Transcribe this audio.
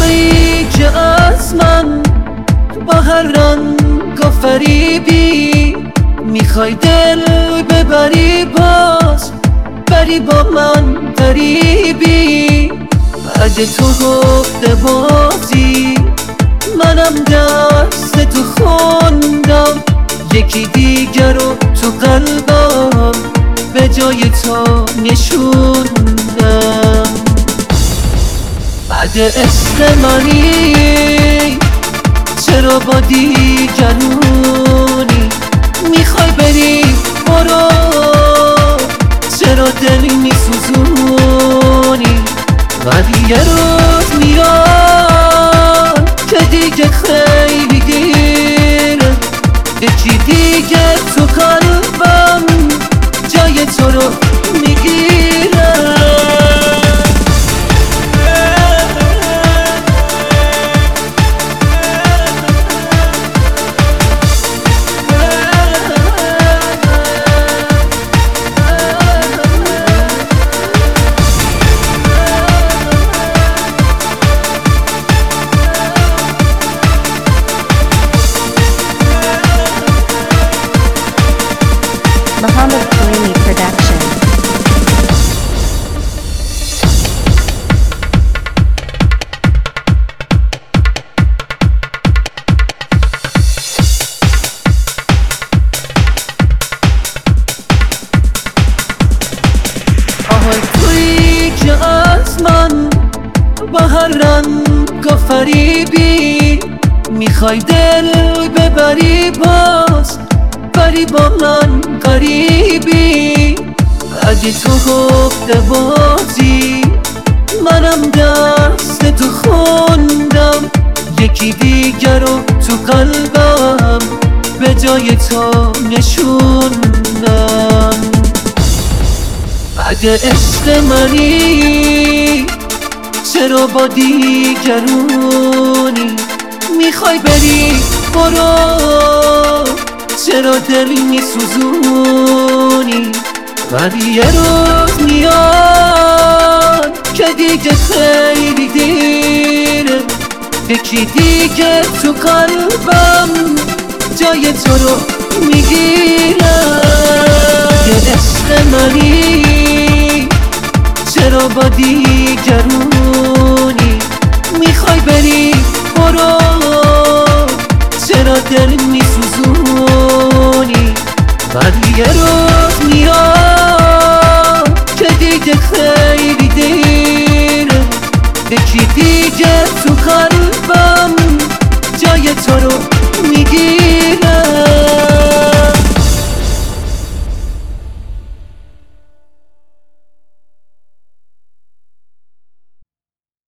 تویی که از من با هر رنگ و فریبی میخوای دل ببری، باز بری با من غریبی. بعد تو گفته بازی منم دست تو خوندم، یکی دیگر رو تو قلبم به جای تو نشوندم. بعد عشق منی چرا با دیگرونی میخوای بری؟ برو، چرا دل میسوزونی؟ ولی یه روز میاد که دیگه خیلی دیره، یکی دیگه تو قلبم جای تو رو میگیره. Muhammad Kalimi Production. آهای تویی که از من با هر رنگ و فریبی میخوای دل ببری، باز بری با من غریبی. بعد تو گفته بازی منم دست تو خوندم، یکی دیگر رو تو قلبم به جای تو نشوندم. بعد عشق منی چرا با دیگرونی میخوای بری؟ برو، چرا دل میسوزونی؟ ولی یه روز میاد که دیگه خیلی دیره، یکی دیگه تو قلبم جای تو رو میگیره. یه عشق منی چرا با دیگرونی میخوای بری؟ برو، چرا دل میسوزونی؟ ولی یه